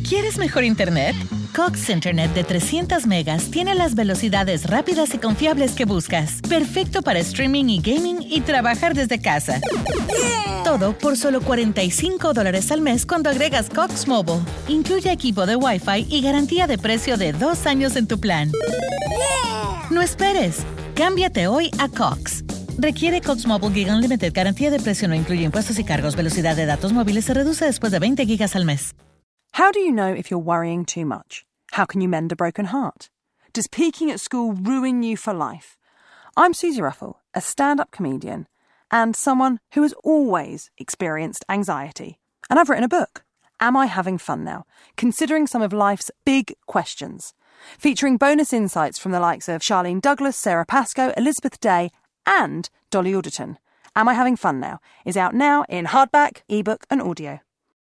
¿Quieres mejor internet? Cox Internet de 300 megas tiene las velocidades rápidas y confiables que buscas. Perfecto para streaming y gaming y trabajar desde casa. Todo por solo $45 al mes cuando agregas Cox Mobile. Incluye equipo de Wi-Fi y garantía de precio de 2 años en tu plan. No esperes. Cámbiate hoy a Cox. Requiere Cox Mobile Gig Unlimited. Garantía de precio no incluye impuestos y cargos. Velocidad de datos móviles se reduce después de 20 gigas al mes. How do you know if you're worrying too much? How can you mend a broken heart? Does peaking at school ruin you for life? I'm Susie Ruffle, a stand-up comedian and someone who has always experienced anxiety. And I've written a book, Am I Having Fun Now? Considering some of life's big questions. Featuring bonus insights from the likes of Charlene Douglas, Sarah Pascoe, Elizabeth Day and Dolly Alderton. Am I Having Fun Now? Is out now in hardback, ebook and audio.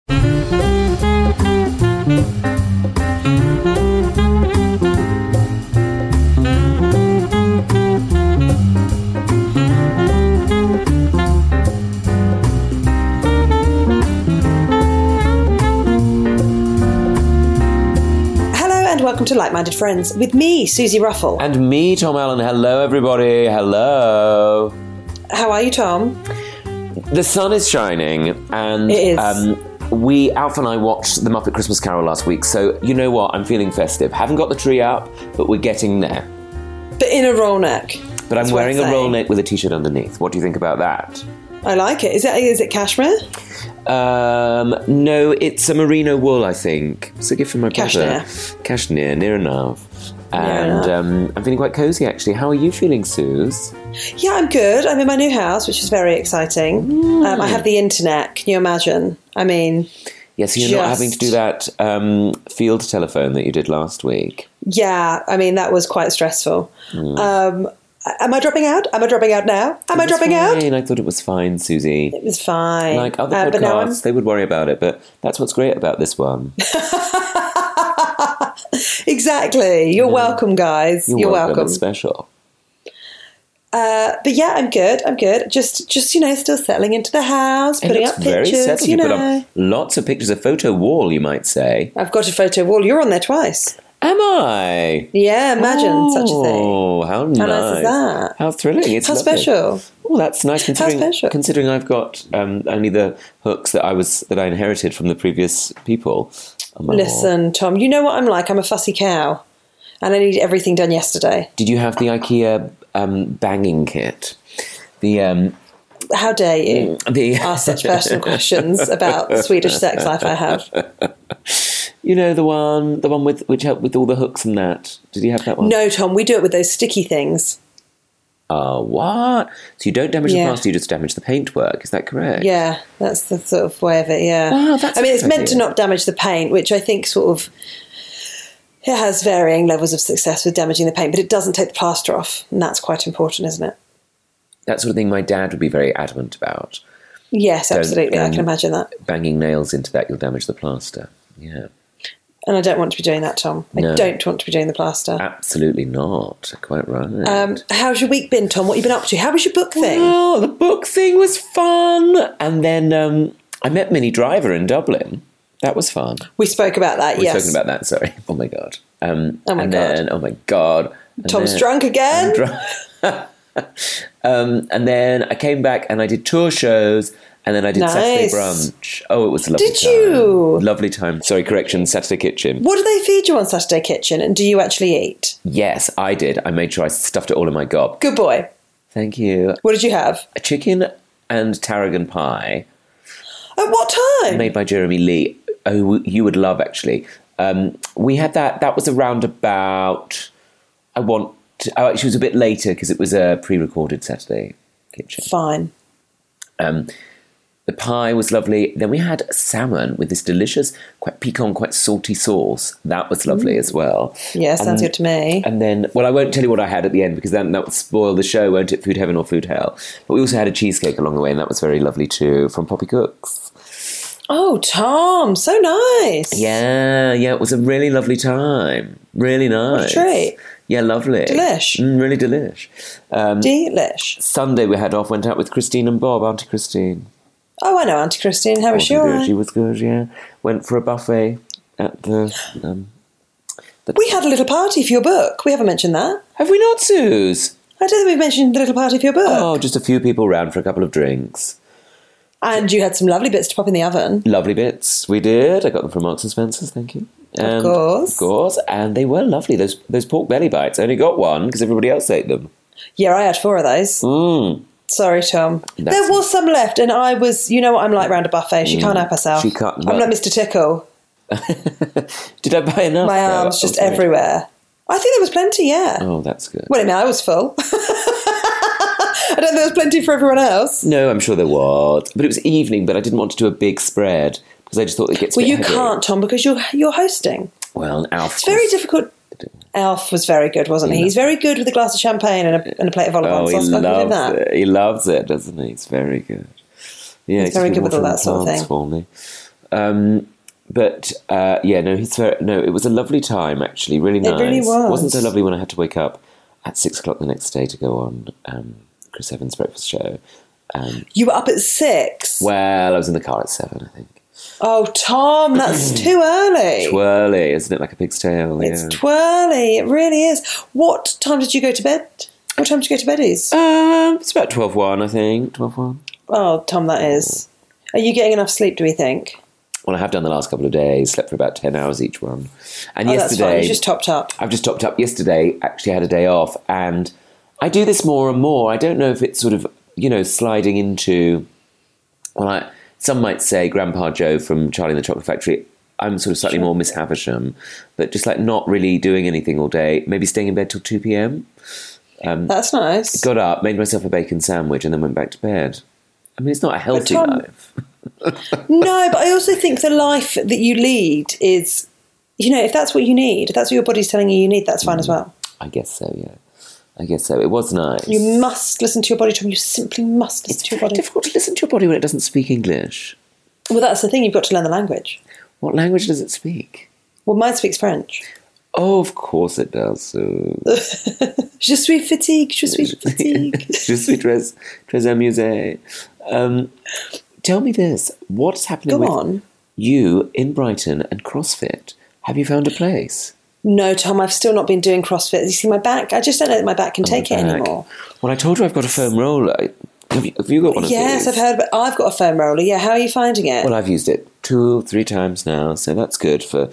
Welcome to Like-Minded Friends with me, Susie Ruffle. And me, Tom Allen. Hello, everybody. Hello. How are you, Tom? The sun is shining, and it is. Alf and I watched The Muppet Christmas Carol last week, so you know what? I'm feeling festive. Haven't got the tree up, but we're getting there. But in a roll neck. But I'm wearing a roll neck with a t-shirt underneath. What do you think about that? I like it. Is it cashmere? No, it's a merino wool, I think. It's a gift from my brother. Cashmere, near enough. And I'm feeling quite cosy, actually. How are you feeling, Suze? Yeah, I'm good. I'm in my new house, which is very exciting. I have the internet. Can you imagine? I mean... Yes, you're not having to do that field telephone that you did last week. Yeah, I mean, that was quite stressful. Am I dropping out? Am I dropping out now? Am I dropping out? I thought it was fine, Susie. It was fine. Like other podcasts, they would worry about it, but that's what's great about this one. Exactly. You're welcome, guys. You're welcome. It's special. But yeah, I'm good. Just still settling into the house, putting up pictures. Very settled. You put up lots of pictures, a photo wall, you might say. I've got a photo wall. You're on there twice. Am I? Yeah, imagine such a thing. Oh, how nice. How nice is that? How thrilling. It's how lovely. Special. Oh, that's nice considering I've got only the hooks that I inherited from the previous people. Listen, Tom, you know what I'm like. I'm a fussy cow. And I need everything done yesterday. Did you have the IKEA banging kit? How dare you ask such personal questions about the Swedish sex life I have? You know, the one which helped with all the hooks and that. Did you have that one? No, Tom, we do it with those sticky things. What? So you don't damage the plaster, you just damage the paintwork. Is that correct? Yeah, that's the sort of way of it, yeah. Wow, it's meant to not damage the paint, which I think sort of... It has varying levels of success with damaging the paint, but it doesn't take the plaster off, and that's quite important, isn't it? That sort of thing my dad would be very adamant about. Yes, absolutely, I can imagine that. Banging nails into that, you'll damage the plaster. Yeah. And I don't want to be doing that, Tom. No. I don't want to be doing the plaster. Absolutely not. Quite right. How's your week been, Tom? What have you been up to? How was your book thing? Well, the book thing was fun. And then I met Minnie Driver in Dublin. That was fun. We spoke about that, yes. We've spoken about that, sorry. Oh, my God. Oh, my God. Tom's drunk again? And then I came back and I did tour shows. And then I did Saturday brunch. Oh, it was a lovely time. Did you? Lovely time. Sorry, correction, Saturday Kitchen. What do they feed you on Saturday Kitchen? And do you actually eat? Yes, I did. I made sure I stuffed it all in my gob. Good boy. Thank you. What did you have? A chicken and tarragon pie. At what time? Made by Jeremy Lee. Oh, you would love, actually. We had that. That was around about... actually, it was a bit later because it was a pre-recorded Saturday Kitchen. Fine. The pie was lovely. Then we had salmon with this delicious, quite piquant, quite salty sauce. That was lovely as well. Yeah, sounds good to me. And then, well, I won't tell you what I had at the end because then that would spoil the show, won't it? Food heaven or food hell. But we also had a cheesecake along the way, and that was very lovely too, from Poppy Cooks. Oh, Tom, so nice. Yeah, it was a really lovely time. Really nice. What a treat. Yeah, lovely. Delish. Really delish. Delish. Sunday we had off, went out with Christine and Bob, Auntie Christine. Oh, I know Auntie Christine. How was she? She was good, yeah. Went for a buffet. at the. We had a little party for your book. We haven't mentioned that. Have we not, Suze? I don't think we've mentioned the little party for your book. Oh, just a few people round for a couple of drinks. And you had some lovely bits to pop in the oven. Lovely bits. We did. I got them from Marks and Spencer's, thank you. Of course. Of course. And they were lovely. Those pork belly bites. I only got one because everybody else ate them. Yeah, I had 4 of those. Sorry, Tom. There was some left, and I was, you know what I'm like round a buffet. She can't help herself. She can't. I'm like Mr. Tickle. Did I buy enough? My arms just everywhere. I think there was plenty, yeah. Oh, that's good. Well, I mean, I was full. I don't think there was plenty for everyone else. No, I'm sure there was. But it was evening, but I didn't want to do a big spread because I just thought it gets a bit heavy. Can't, Tom, because you're hosting. Well, Alf. It's very difficult. Alf was very good, wasn't he? He's very good with a glass of champagne and a plate of olive oil. He loves it. He loves it, doesn't he? It's very good. Yeah, he's very good with all that sort of thing. For me. It was a lovely time, actually. Really nice. It really was. It wasn't so lovely when I had to wake up at 6 o'clock the next day to go on Chris Evans' breakfast show. You were up at 6? Well, I was in the car at 7, I think. Oh, Tom, that's too early. Twirly, isn't it? Like a pig's tail. It's twirly. It really is. What time did you go to bed? What time did you go to beddies? It's about 12:01, I think. 12:01. Oh, Tom, that is. Are you getting enough sleep, do we think? Well, I have done the last couple of days. Slept for about 10 hours each one. And yesterday, that's fine. You just topped up. I've just topped up. Yesterday, actually had a day off. And I do this more and more. I don't know if it's sort of, sliding into... Some might say Grandpa Joe from Charlie and the Chocolate Factory. I'm sort of slightly more Miss Havisham, but just like not really doing anything all day, maybe staying in bed till 2 p.m. That's nice. Got up, made myself a bacon sandwich and then went back to bed. I mean, it's not a healthy life. No, but I also think the life that you lead is, if that's what you need, if that's what your body's telling you need, that's fine as well. I guess so, yeah. I guess so. It was nice. You must listen to your body, Tom. You simply must listen to your body. It's difficult to listen to your body when it doesn't speak English. Well, that's the thing. You've got to learn the language. What language does it speak? Well, mine speaks French. Oh, of course it does. So. Je suis fatigué. Je suis fatigué. Je suis très amusée. Tell me this. What's happening with you in Brighton and CrossFit? Have you found a place? No, Tom, I've still not been doing CrossFit. You see my back? I just don't know that my back can take it anymore. Well, I told you I've got a foam roller. Have you got one of these? Yes, I've heard, but I've got a foam roller. Yeah, how are you finding it? Well, I've used it 2-3 times now, so that's good for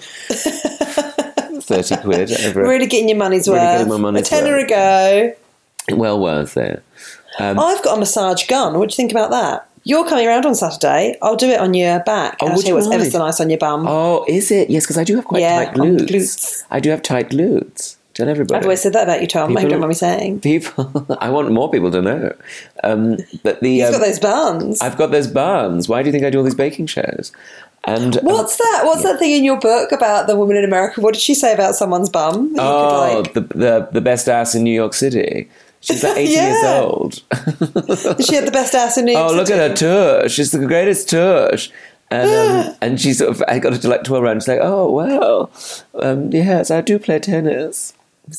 30 quid. Really getting your money's worth. Getting my money's a tenner a go. Well worth it. I've got a massage gun. What do you think about that? You're coming around on Saturday. I'll do it on your back. Oh, and I'll tell you what's ever so nice on your bum. Oh, is it? Yes, because I do have quite tight glutes. I do have tight glutes. Tell everybody. I've always said that about you, Tom. I don't mind me saying. I want more people to know. But You've got those buns. I've got those buns. Why do you think I do all these baking shows? And what's that? What's that thing in your book about the woman in America? What did she say about someone's bum? The best ass in New York City. She's like 80 years old. She had the best ass in New York City. Oh, look at her tush. She's the greatest tush. And she sort of, I got her to like twirl around. She's like, oh, well, yes, I do play tennis.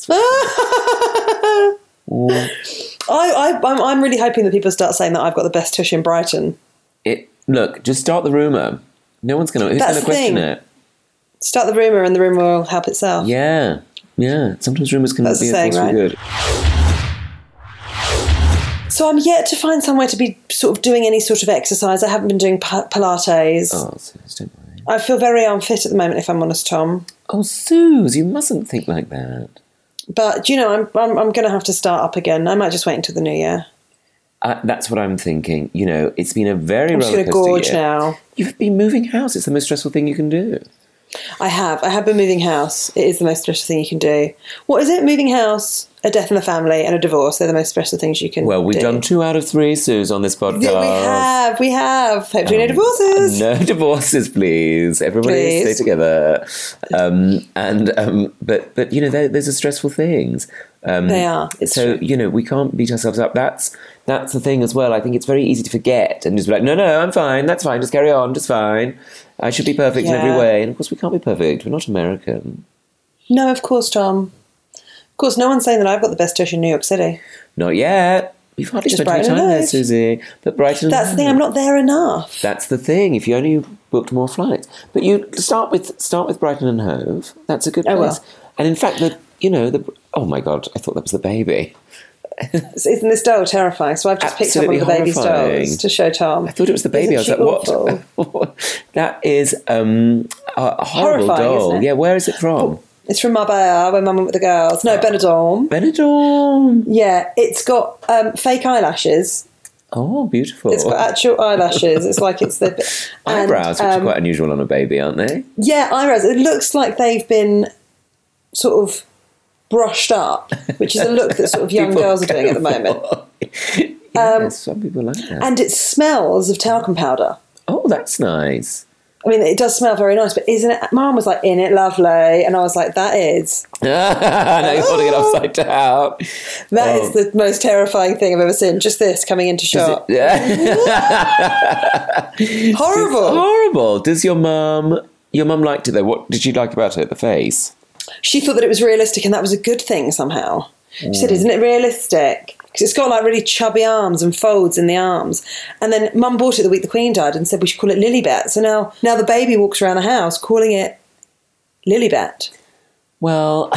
I'm really hoping that people start saying that I've got the best tush in Brighton. Look, just start the rumour. No one's going to... Who's going to question it? Start the rumour and the rumour will help itself. Yeah. Sometimes rumours can be a force for good. So I'm yet to find somewhere to be sort of doing any sort of exercise. I haven't been doing Pilates. Oh, Suze, don't worry. I feel very unfit at the moment, if I'm honest, Tom. Oh, Suze, you mustn't think like that. But, I'm going to have to start up again. I might just wait until the new year. That's what I'm thinking. It's been a very I'm just going to gorge now. You've been moving house. It's the most stressful thing you can do. I have been moving house. It is the most stressful thing you can do. What is it? Moving house, a death in the family, and a divorce. They're the most stressful things you can do. Well, we've done 2 out of 3, Suze, on this podcast. Yeah, we have. Hopefully no divorces. No divorces, please. Everybody stay together. But there's a stressful things. They are. It's so, true. We can't beat ourselves up. That's the thing as well. I think it's very easy to forget and just be like, no, I'm fine. That's fine. Just carry on. Just fine. I should be perfect in every way. And of course, we can't be perfect. We're not American. No, of course, Tom. Of course, no one's saying that I've got the best tush in New York City. Not yet. We've hardly Just spent any Brighton time and there, Hove. Susie. But Brighton and That's the thing, Hove. I'm not there enough. That's the thing. If you only booked more flights, but you start with Brighton and Hove. That's a good place. Oh, well. And in fact, oh my God, I thought that was the baby. Isn't this doll terrifying? So I've just picked up one of the Absolutely baby's horrifying. dolls to show Tom. I thought it was the baby. I was Isn't like, she what? awful? That is a horrible Horrifying, doll. isn't it? Yeah, where is it from? It's from Marbella, when Mum went with the girls. No, Benidorm. Benidorm. Yeah, it's got fake eyelashes. Oh, beautiful. It's got actual eyelashes. It's like it's the... and, eyebrows, which are quite unusual on a baby, aren't they? Yeah, eyebrows. It looks like they've been sort of brushed up, which is a look that sort of young People girls are doing at the moment. Yes, some people like that. And it smells of talcum powder. Oh, that's nice. I mean, it does smell very nice, but isn't it? Mum was like, "In it, lovely," and I was like, "That is." Now you're holding it upside down. That is the most terrifying thing I've ever seen. Just this coming into shot. Horrible. Horrible. Does your mum liked it though? What did she like about it? The face? She thought that it was realistic, and that was a good thing somehow. She said, "Isn't it realistic?" Because it's got like really chubby arms and folds in the arms. And then Mum bought it the week the Queen died and said we should call it Lilibet. So now the baby walks around the house calling it Lilibet. Well,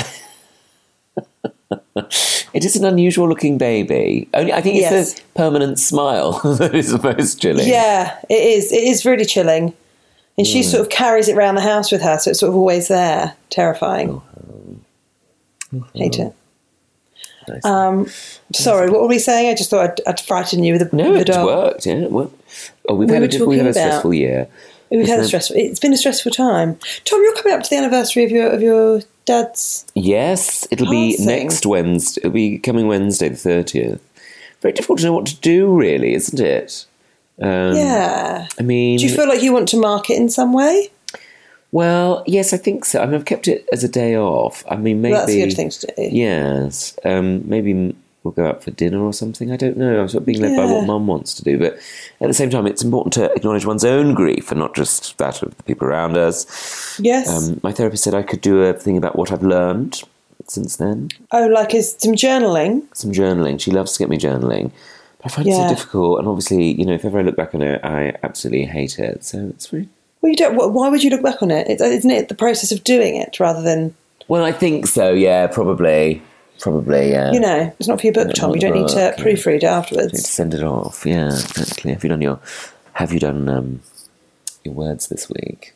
it is an unusual looking baby. Only I think it's Yes. the permanent smile that is the most chilling. Yeah, it is. It is really chilling. And she sort of carries it around the house with her, so it's sort of always there. Terrifying. Hate it. Nice. Sorry, what were we saying? I just thought I'd frighten you with the No, it's doll. worked. Yeah, well, we've We had were a talking about- stressful year. We've had a stressful. It's been a stressful time. Tom, you're coming up to the anniversary of your dad's. Yes, it'll be Passing. next Wednesday. It'll be coming Wednesday, the 30th. Very difficult to know what to do, really, isn't it? Yeah. I mean, Do you feel like you want to mark it in some way? well, yes, I think so. I mean, I've kept it as a day off. I mean, maybe Well, that's a good thing to do. Yes, maybe we'll go out for dinner or something. I don't know. I'm sort of being led by what Mum wants to do, but at the same time, it's important to acknowledge one's own grief and not just that of the people around us. Yes. My therapist said I could do a thing about what I've learned since then. Oh, like is some journaling? Some journaling. She loves to get me journaling. But I find it so Yeah. difficult, and obviously, if ever I look back on it, I absolutely hate it. So it's really... Well, you don't. Why would you look back on it? Isn't it the process of doing it rather than Well, I think so, yeah, probably, yeah. It's not for your book, Tom. You don't need to proofread it To afterwards. send it off, yeah, exactly. Have you done your words this week?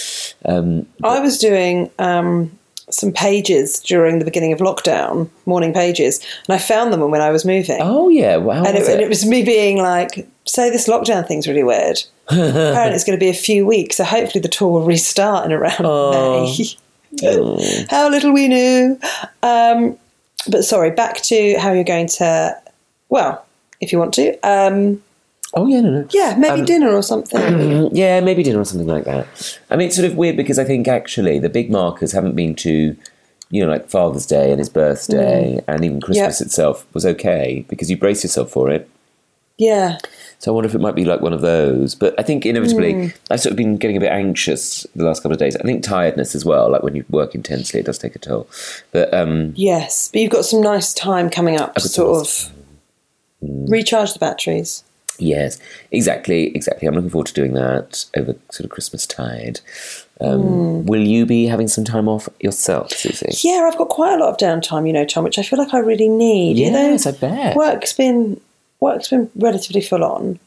I was doing some pages during the beginning of lockdown, morning pages, and I found them when I was moving. Oh, yeah, wow. And it was me being like, say this lockdown thing's really weird. Apparently it's going to be a few weeks, so hopefully the tour will restart in around May. How little we knew. But sorry, back to how you're going to, well, if you want to. Oh, yeah, no. Yeah, maybe dinner or something. Yeah, maybe dinner or something like that. I mean, it's sort of weird because I think actually the big markers haven't been to, like Father's Day and his birthday and even Christmas itself was okay because you brace yourself for it. Yeah. So I wonder if it might be like one of those. But I think inevitably, I've sort of been getting a bit anxious the last couple of days. I think tiredness as well, like when you work intensely, it does take a toll. But Yes, but you've got some nice time coming up to sort of recharge the batteries. yes, exactly. I'm looking forward to doing that over sort of Christmas tide. Will you be having some time off yourself, Susie? Yeah, I've got quite a lot of downtime, Tom, which I feel like I really need. Yes, I bet. Work's been relatively full on,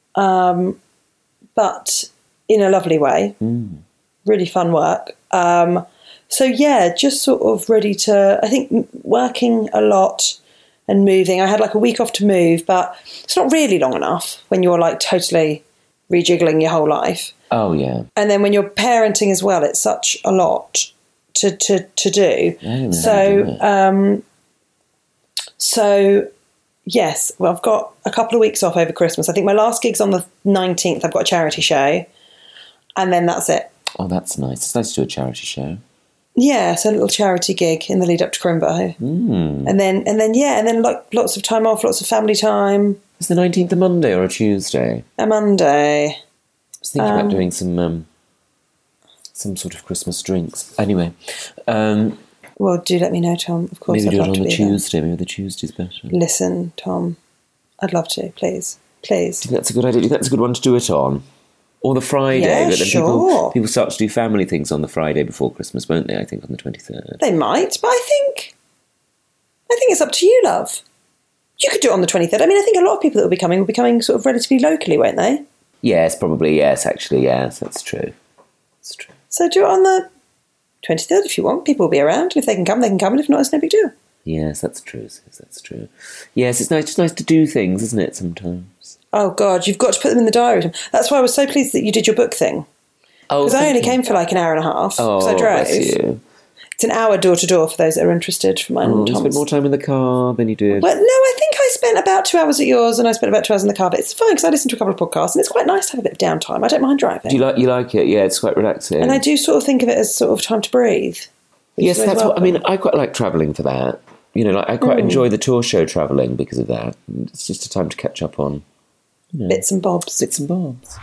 but in a lovely way. Really fun work. So yeah, just sort of ready to. I think working a lot and moving. I had like a week off to move, but it's not really long enough when you're like totally rejiggling your whole life. Oh, yeah. And then when you're parenting as well, it's such a lot to do. So yes, well, I've got a couple of weeks off over Christmas. I think my last gig's on the 19th. I've got a charity show, and then that's it. Oh, that's nice. It's nice to do a charity show. Yeah, so a little charity gig in the lead up to Crimbo. And then like lots of time off, lots of family time. Is the 19th a Monday or a Tuesday? A Monday. I was thinking about doing some sort of Christmas drinks. Anyway, Well, do let me know, Tom. Of course, maybe I'd do it love on to the be Tuesday. Maybe the Tuesday's better. there. Listen, Tom. I'd love to, please. Do you think that's a good idea? Do you think that's a good one to do it on? Or the Friday? Yeah, but then sure. people start to do family things on the Friday before Christmas, won't they? I think on the 23rd. They might, but I think it's up to you, love. You could do it on the 23rd. I mean, I think a lot of people that will be coming sort of relatively locally, won't they? Yes, probably, yes, actually, yes, that's true. That's true. So do it on the 23rd if you want. People will be around. If they can come, and if not, it's no big deal. Yes, that's true. That's true. Yes, it's just nice to do things, isn't it, sometimes? Oh, God, you've got to put them in the diary. That's why I was so pleased that you did your book thing. Oh, because I only came for like an hour and a half because I drove. Bless you. It's an hour door-to-door for those that are interested for mine and You Tom's. spent more time in the car than you did. Well, no, I think I spent about 2 hours at yours and I spent about 2 hours in the car, but it's fine because I listened to a couple of podcasts and it's quite nice to have a bit of downtime. I don't mind driving. Do you like it? Yeah, it's quite relaxing. And I do sort of think of it as sort of time to breathe. Yes, that's what I mean. I quite like travelling for that. You know, like I quite enjoy the tour show travelling because of that. It's just a time to catch up on bits and bobs. Bits and bobs.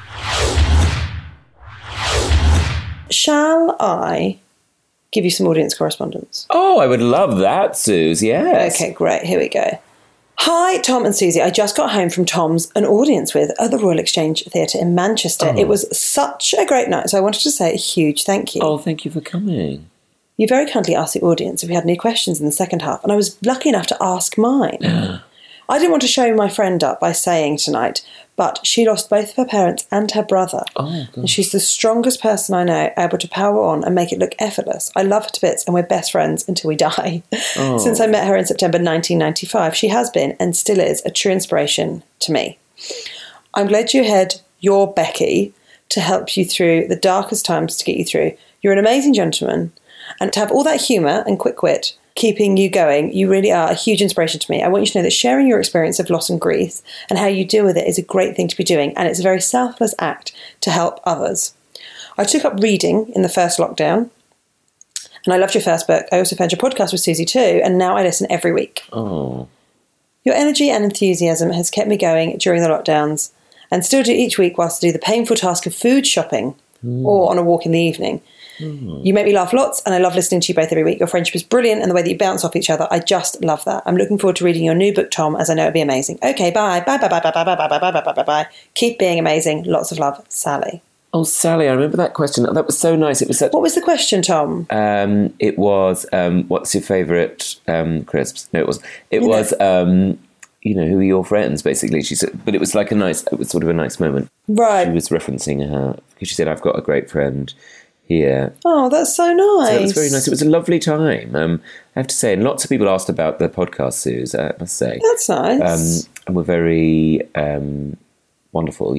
Shall I give you some audience correspondence? Oh, I would love that, Suze. Yes. Okay, great. Here we go. Hi, Tom and Susie. I just got home from Tom's an audience with at the Royal Exchange Theatre in Manchester. It was such a great night, so I wanted to say a huge thank you. Oh, thank you for coming. You very kindly asked the audience if we had any questions in the second half, and I was lucky enough to ask mine. I didn't want to show my friend up by saying tonight, but she lost both of her parents and her brother. Oh, God. And she's the strongest person I know, able to power on and make it look effortless. I love her to bits, and we're best friends until we die. Since I met her in September 1995, she has been, and still is, a true inspiration to me. I'm glad you had your Becky to help you through the darkest times to get you through. You're an amazing gentleman. And to have all that humour and quick wit keeping you going, you really are a huge inspiration to me. I want you to know that sharing your experience of loss and grief and how you deal with it is a great thing to be doing, and it's a very selfless act to help others. I took up reading in the first lockdown, and I loved your first book. I also found your podcast with Susie too, and now I listen every week. Oh. Your energy and enthusiasm has kept me going during the lockdowns, and still do each week whilst I do the painful task of food shopping or on a walk in the evening. You make me laugh lots, and I love listening to you both every week. Your friendship is brilliant, and the way that you bounce off each other, I just love that. I'm looking forward to reading your new book, Tom, as I know it'll be amazing. Okay, bye. Bye, bye, bye, bye, bye, bye, bye, bye, bye, bye, bye, bye. Keep being amazing. Lots of love, Sally. Oh, Sally, I remember that question. That was so nice. It was such... What was the question, Tom? It was, what's your favourite crisps? No, it was. It was, who are your friends, basically. She said, but it was like it was sort of a nice moment. Right. She was referencing her, because she said, I've got a great friend here. Oh, that's so nice. So it was very nice. It was a lovely time. I have to say, and lots of people asked about the podcast, Suze, I must say. That's nice. And were very wonderful,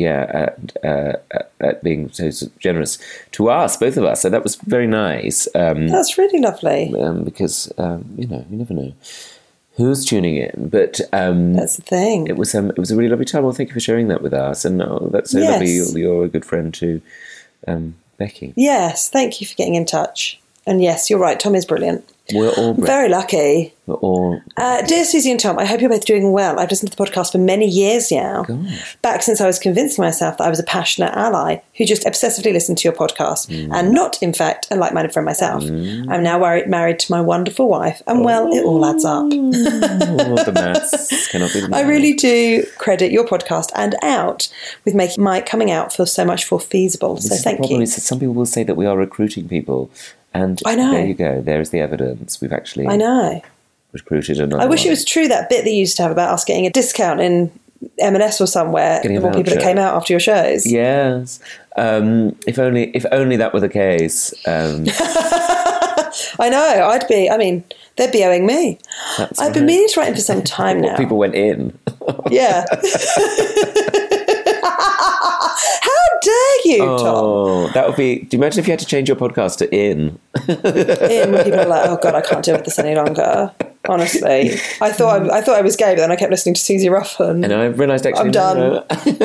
at being so generous to us, both of us. So that was very nice. That's really lovely. Because, you never know who's tuning in. But that's the thing. It was a really lovely time. Well, thank you for sharing that with us. And that's so lovely. You're a good friend too. Becky. Yes, thank you for getting in touch. And yes, you're right, Tom is brilliant. We're all very lucky. We're all... Dear Susie and Tom, I hope you're both doing well. I've listened to the podcast for many years now. Gosh. Back since I was convincing myself that I was a passionate ally who just obsessively listened to your podcast and not, in fact, a like-minded friend myself. I'm now married to my wonderful wife, and it all adds up. The maths cannot be the maths. I really do credit your podcast and Out with making my coming out feel so much more feasible. So thank you. Some people will say that we are recruiting people. And I know. There you go. There is the evidence. We've actually recruited another. I wish it was true, that bit that you used to have about us getting a discount in M&S or somewhere, the more people that came out after your shows. Yes. If only that were the case. I know. They'd be owing me. I've been meaning to write in for some time now. People went in. Yeah. How dare you, Tom? Oh, that would be... Do you imagine if you had to change your podcast to In? In, when people are like, oh God, I can't deal with this any longer. Honestly. I thought I was gay, but then I kept listening to Susie Ruffin. And I realised actually... I'm done. No.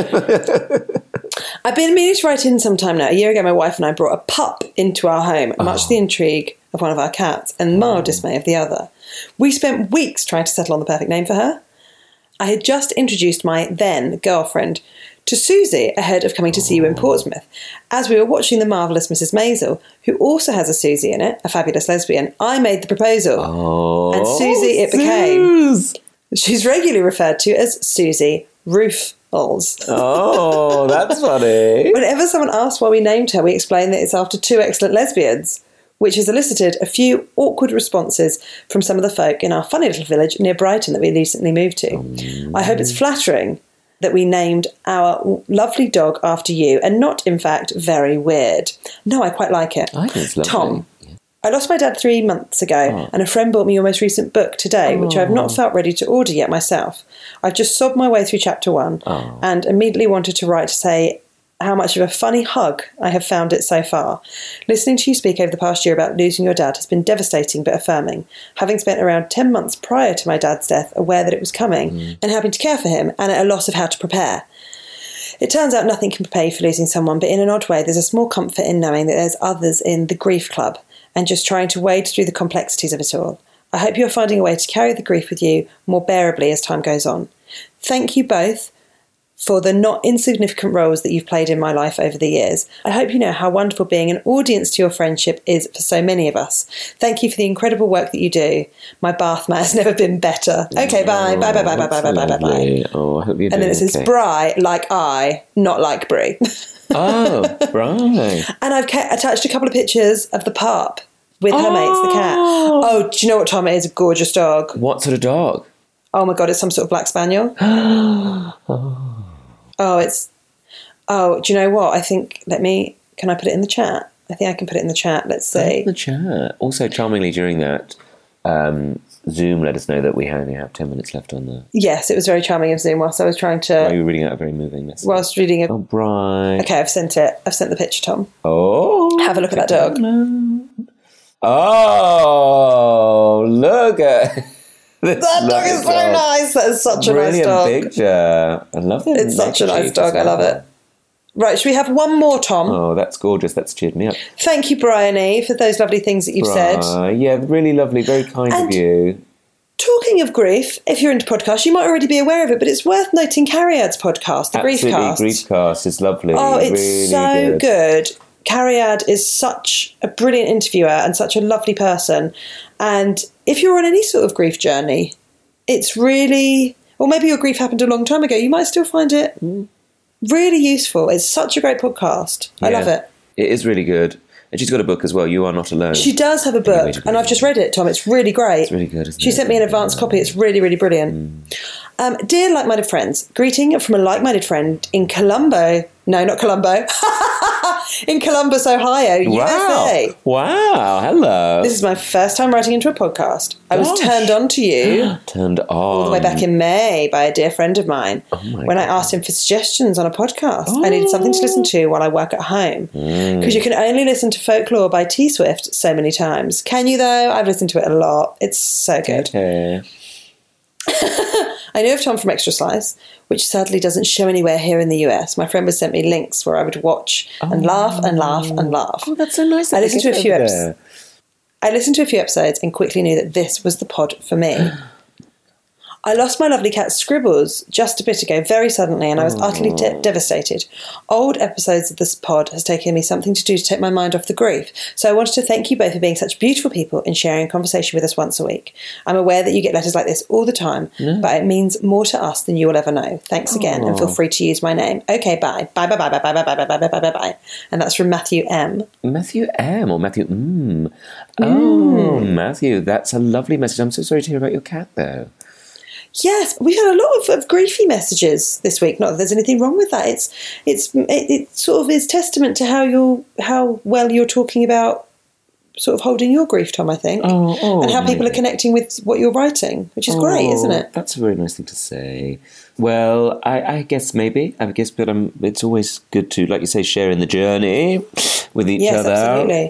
I've been meaning to write in some time now. A year ago, my wife and I brought a pup into our home, much to the intrigue of one of our cats and mild dismay of the other. We spent weeks trying to settle on the perfect name for her. I had just introduced my then girlfriend to Susie ahead of coming to see you in Portsmouth. As we were watching The Marvellous Mrs. Maisel, who also has a Susie in it, a fabulous lesbian, I made the proposal. Oh, and Susie it became. She's regularly referred to as Susie Roofles. Oh, that's funny. Whenever someone asks why we named her, we explain that it's after two excellent lesbians, which has elicited a few awkward responses from some of the folk in our funny little village near Brighton that we recently moved to. I hope it's flattering that we named our lovely dog after you, and not, in fact, very weird. No, I quite like it. I think it's lovely. Tom, I lost my dad 3 months ago, and a friend bought me your most recent book today, which I've not felt ready to order yet myself. I've just sobbed my way through chapter 1 and immediately wanted to write to say how much of a funny hug I have found it so far. Listening to you speak over the past year about losing your dad has been devastating but affirming. Having spent around 10 months prior to my dad's death aware that it was coming and having to care for him and at a loss of how to prepare. It turns out nothing can prepare you for losing someone, but in an odd way there's a small comfort in knowing that there's others in the grief club and just trying to wade through the complexities of it all. I hope you're finding a way to carry the grief with you more bearably as time goes on. Thank you both for the not insignificant roles that you've played in my life over the years. I hope you know how wonderful being an audience to your friendship is for so many of us. Thank you for the incredible work that you do. My bath mat has never been better. Okay, bye. Bye, bye, bye, bye, bye, bye, bye, bye, bye. Oh, I hope you're doing And then it says, Bri, like I, not like Brie. Oh, right. And I've attached a couple of pictures of the pup with her mates, the cat. Oh, do you know what, Tom? It is a gorgeous dog. What sort of dog? Oh, my God, it's some sort of black spaniel. Oh, do you know what? I think, can I put it in the chat? I think I can put it in the chat. Let's see. In the chat. Also, charmingly during that, Zoom let us know that we only have 10 minutes left on the... Yes, it was very charming of Zoom whilst I was trying to... While you were reading out a very moving message. Whilst reading a... Oh, Bright. Okay, I've sent it. I've sent the picture, Tom. Oh. Have a look at that dog. Oh, look at... That dog is so nice. That is such a nice dog. Brilliant picture. I love it. It's such a nice dog. I love it. Right, should we have one more, Tom? Oh, that's gorgeous. That's cheered me up. Thank you, Bryony, for those lovely things that you've said. Yeah, really lovely. Very kind of you. Talking of grief, if you're into podcasts, you might already be aware of it, but it's worth noting Cariad's podcast, the Griefcast. Griefcast is lovely. Oh, it's really so good. Cariad is such a brilliant interviewer and such a lovely person. And if you're on any sort of grief journey, it's really... Or maybe your grief happened a long time ago, you might still find it really useful. It's such a great podcast. I love it. It is really good. And she's got a book as well, You Are Not Alone. She does have a book, and I've just read it, Tom. It's really great. It's really good, isn't it? She sent me an advanced copy. It's really, really brilliant. Dear like-minded friends, greeting from a like-minded friend in Colombo. No, not Colombo. In Columbus, Ohio, USA. Wow, hello. This is my first time writing into a podcast. I was turned on to you. Turned on. All the way back in May by a dear friend of mine. When I asked him for suggestions on a podcast. I needed something to listen to while I work at home. Because you can only listen to Folklore by T Swift so many times. Can you, though? I've listened to it a lot. It's so good. Okay. I knew of Tom from Extra Slice, which sadly doesn't show anywhere here in the US. My friend was sent me links where I would watch and laugh and laugh and laugh. Oh, that's so nice. I listened to a few episodes. I listened to a few episodes and quickly knew that this was the pod for me. I lost my lovely cat Scribbles just a bit ago, very suddenly, and I was utterly devastated. Old episodes of this pod has taken me something to do to take my mind off the grief. So I wanted to thank you both for being such beautiful people and sharing a conversation with us once a week. I'm aware that you get letters like this all the time, but it means more to us than you will ever know. Thanks again, and feel free to use my name. Okay, bye. Bye, bye, bye, bye, bye, bye, bye, bye, bye, bye, bye, bye. And that's from Matthew M. Matthew M. or Matthew Oh, Matthew, that's a lovely message. I'm so sorry to hear about your cat, though. Yes, we've had a lot of griefy messages this week. Not that there's anything wrong with that. It sort of is testament to how well you're talking about sort of holding your grief, Tom, I think, and how people are connecting with what you're writing, which is great, isn't it? That's a very nice thing to say. Well, I guess maybe. I guess, but it's always good to, like you say, share in the journey with each other. Yes,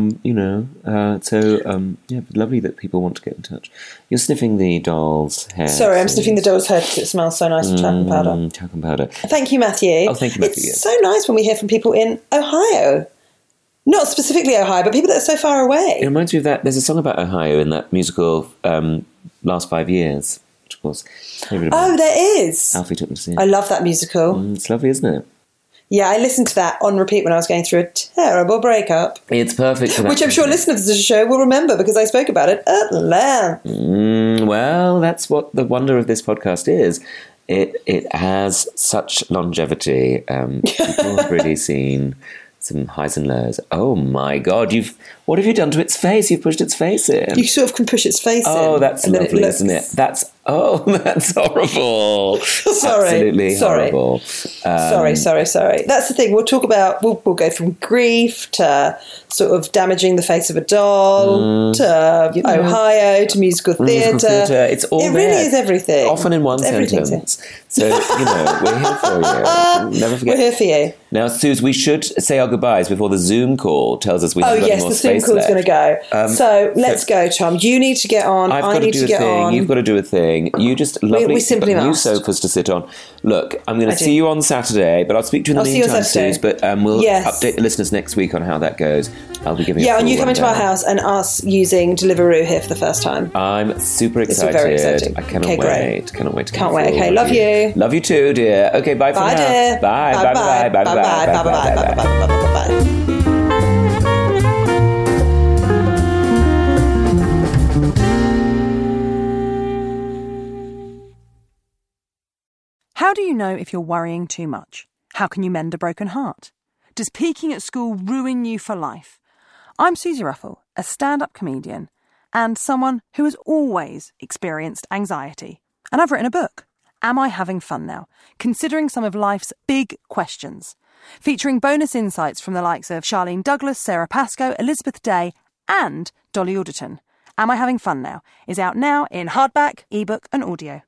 absolutely. Lovely that people want to get in touch. You're sniffing the doll's hair. Sorry, I'm sniffing the doll's hair because it smells so nice of talcum powder. Talcum powder. Thank you, Matthew. Oh, thank you, Matthew. It's so nice when we hear from people in Ohio. Not specifically Ohio, but people that are so far away. It reminds me of that. There's a song about Ohio in that musical Last 5 Years, which of course is a favourite of mine. Oh, there is. Alfie took me to see it. I love that musical. It's lovely, isn't it? Yeah, I listened to that on repeat when I was going through a terrible breakup. It's perfect for that. Which I'm sure listeners to the show will remember because I spoke about it at length. Well, that's what the wonder of this podcast is. It has such longevity. People have really seen some highs and lows. Oh my God! What have you done to its face? You've pushed its face in. You sort of can push its face in. Oh, that's lovely, isn't it? That's horrible. Sorry. Absolutely horrible. Sorry. That's the thing. We'll talk about, we'll go from grief to sort of damaging the face of a doll to Ohio to musical theatre. It's all It really is everything. Often in one sentence. So, we're here for you. Never forget. We're here for you. Now, Suze, we should say our goodbyes before the Zoom call tells us we have more space left. Oh, yes, the Zoom call's going to go. So let's go, Tom. You need to get on. I need to get on. You've got to do a thing. You just lovely we simply new must. sofas to sit on. Look, I'm going to see you on Saturday, but I'll speak to you in the meantime, Suze. But we'll update the listeners next week on how that goes. I'll be giving you a full and you come into our rundown. house and us using Deliveroo here for the first time. I'm super excited. It's very exciting. I cannot wait. Great. Cannot wait to Can't wait. Okay, love you. Love you too, dear. Okay, bye for now. Dear. Bye. Bye. Bye. Bye. Bye. Bye. Bye. Bye. How do you know if you're worrying too much? How can you mend a broken heart? Does peaking at school ruin you for life? I'm Susie Ruffle, a stand-up comedian and someone who has always experienced anxiety. And I've written a book, Am I Having Fun Now? Considering some of life's big questions, featuring bonus insights from the likes of Charlene Douglas, Sarah Pascoe, Elizabeth Day and Dolly Alderton. Am I Having Fun Now is out now in hardback, ebook and audio.